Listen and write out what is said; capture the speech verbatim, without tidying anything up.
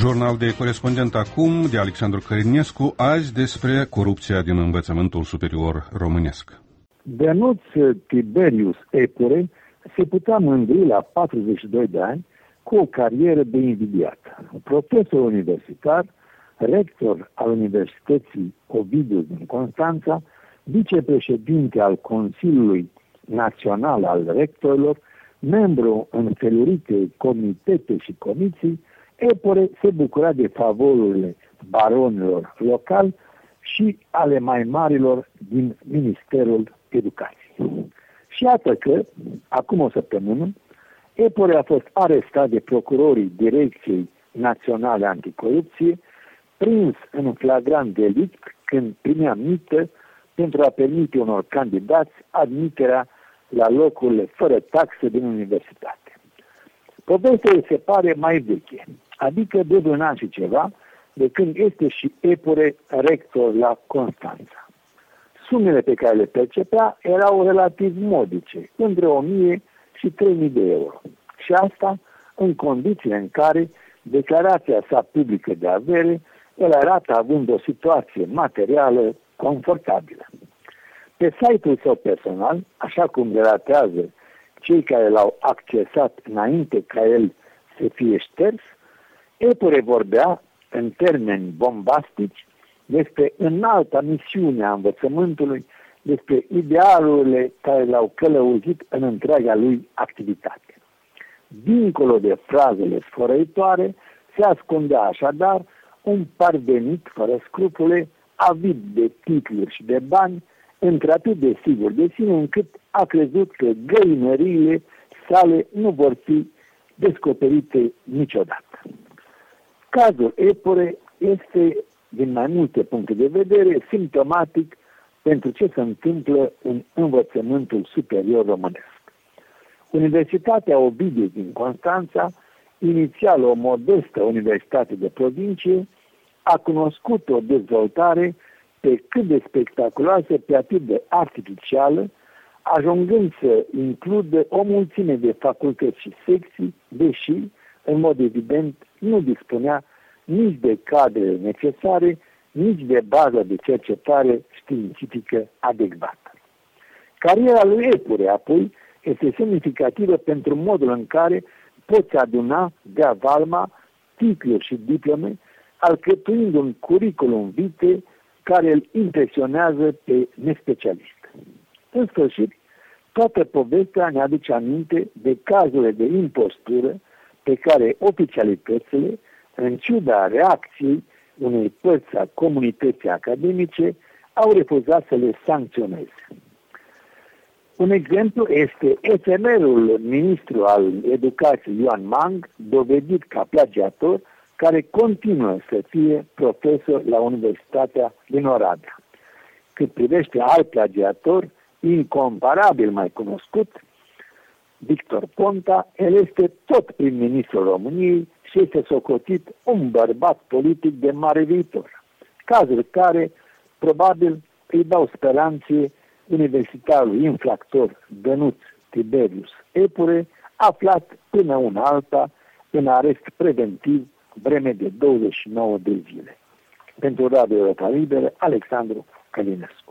Jurnal de corespondent acum de Alexandru Cărinescu, azi despre corupția din învățământul superior românesc. Dănuț Tiberius Epure se putea mândri la patruzeci și doi de ani cu o carieră de invidiat. Profesor universitar, rector al Universității Ovidiu din Constanța, vicepreședinte al Consiliului Național al Rectorilor, membru în felurite comitete și comisii, Epure se bucura de favorurile baronilor locali și ale mai marilor din Ministerul Educației. Și iată că, acum o săptămână, Epure a fost arestat de procurorii Direcției Naționale Anticorupție, prins în flagrant delict când primea mită pentru a permite unor candidați admiterea la locurile fără taxă din universitate. Povestea se pare mai veche, adică de un an și ceva, de când este și Epure rector la Constanța. Sumele pe care le percepea erau relativ modice, între o mie și trei mii de euro. Și asta în condițiile în care declarația sa publică de avere el arată având o situație materială confortabilă. Pe site-ul său personal, așa cum relatează cei care l-au accesat înainte ca el să fie șters, Epure vorbea în termeni bombastici despre înalta misiune a învățământului, despre idealurile care l-au călăuzit în întreaga lui activitate. Dincolo de frazele sfărăitoare, se ascundea așadar un parvenit fără scrupule, avid de titluri și de bani, într-atât de sigur de sine încât a crezut că găinăriile sale nu vor fi descoperite niciodată. Cazul Epure este, din mai multe puncte de vedere, simptomatic pentru ce se întâmplă în învățământul superior românesc. Universitatea Ovidiu din Constanța, inițial o modestă universitate de provincie, a cunoscut o dezvoltare pe cât de spectaculoasă, pe atât de artificială, ajungând să includă o mulțime de facultăți și secții, deși, în mod evident, nu dispunea nici de cadrele necesare, nici de bază de cercetare științifică adecvată. Cariera lui Epure, apoi, este semnificativă pentru modul în care poți aduna de-a valma titluri și diplome, alcătuind un curriculum vitae care îl impresionează pe nespecialist. În sfârșit, toată povestea ne aduce aminte de cazurile de impostură pe care oficialitățile, în ciuda reacției unei părți a comunității academice, au refuzat să le sancționeze. Un exemplu este efemerul ministru al educației Ioan Mang, dovedit ca plagiator, care continuă să fie profesor la Universitatea din Oradea. Cât privește alt plagiator, incomparabil mai cunoscut, Victor Ponta, el este tot prim-ministrul României și este socotit un bărbat politic de mare viitor. Cazuri care, probabil, îi dau speranțe universitarului infractor Dănuț Tiberius Epure, aflat până una alta în arest preventiv vreme de douăzeci și nouă de zile. Pentru Radio Europa Liberă, Alexandru Călinescu.